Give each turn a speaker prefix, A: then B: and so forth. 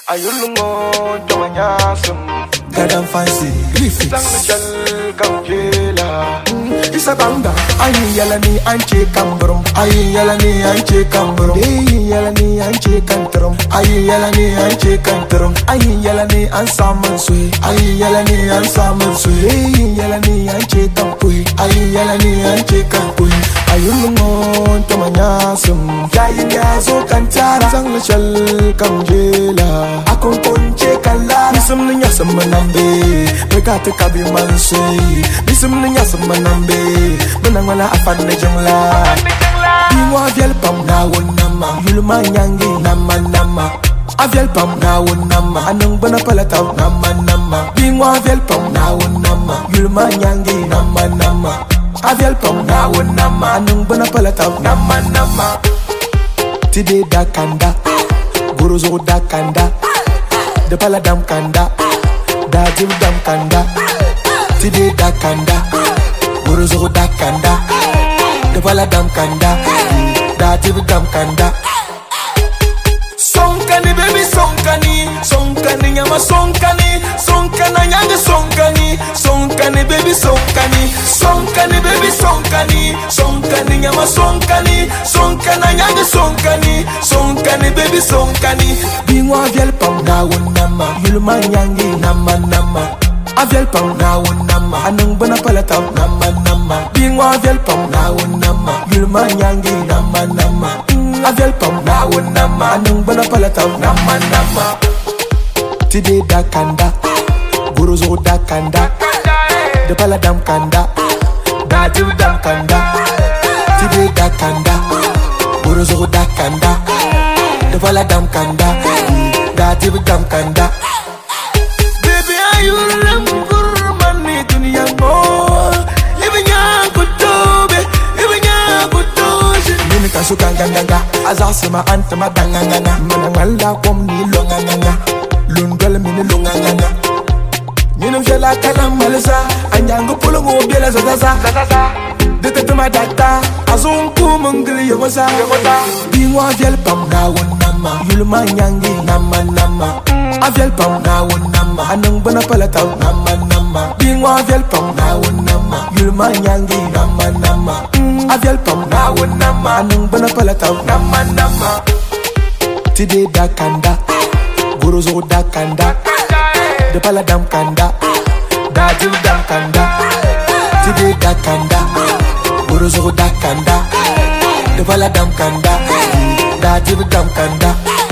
A: Ayulungo tomanyasum
B: Gadam fancy refix
A: Lang jal kamjela
B: Isa banga Ayin yala ni anche kamburum Ayin yala ni anche kamburum Ayin yala ni anche kantarum Ayin yala ni anche kantarum Ayin yala ni ansaman sui Ayin yala ni ansaman sui Ayin yala ni anche kampui Ayin yala ni anche kampui Ayulungo tomanyasum Yayin yazo kantara Sang lachal kamjela Akong konche kala Misum niya sa manambe Pagkata kabi mansui Misum niya sa manambe Menang wala afan na jangla Bingwa vyal pam nawon nama Yulma nyangi nama nama Avyal pam nawon nama Anong banapalataw nama nama Bingwa vyal pam nawon nama Yulma nyangi nama nama Avyal pam nawon nama Anong banapalataw nama nama Tide da kanda Guruzo da kanda De pala dam kanda Da jim dam kanda Tide da kanda Guruzo da kanda De pala dam kanda Da jim dam kanda Sonkani baby sonkani Sonkani nyama sonkani Sonkana nyanga sonkani Sonkani baby sonkani Sonkani baby sonkani Sonkani nyama sonkani Sonkana nyanga sonkani Sonkani baby sonkani Bingwa vyal pam nawon nama Yulma nyangi nama nama Avyal pam nawon nama Anong banapalataw nama nama Bingwa vyal pam nawon nama Yulma nyangi nama nama Avyal pam nawon nama Anong banapalataw nama nama Tide da kanda Guruzo da kanda De pala dam kanda Da jim dam kanda Tide da kanda Guruzo da kanda De pala dam kanda Da jim dam kanda Baby ayulam kurmani dunia mo Ibanya kutobe Ibanya kutoje Nini kasuka nganganga Azasima antama danganganga Manangala kom ni longanganga Lundwala mini longanganga Nini mjela kalam malisa Anyangu pulungu biela zazaza Dete tuma data Azunku mungili yogoza Bingwa vyal pam nawon nama Yulma nyangi nama nama Avyal pam nawon nama Anong banapalataw nama nama Bingwa vyal pam nawon nama Yulma nyangi nama nama Avyal pam nawon nama Anong banapalataw nama nama Tide da kanda Guruzo da kanda De pala dam kanda Da jim dam kanda Tide da kanda Guruzo da kanda De pala dam kanda Da jim dam kanda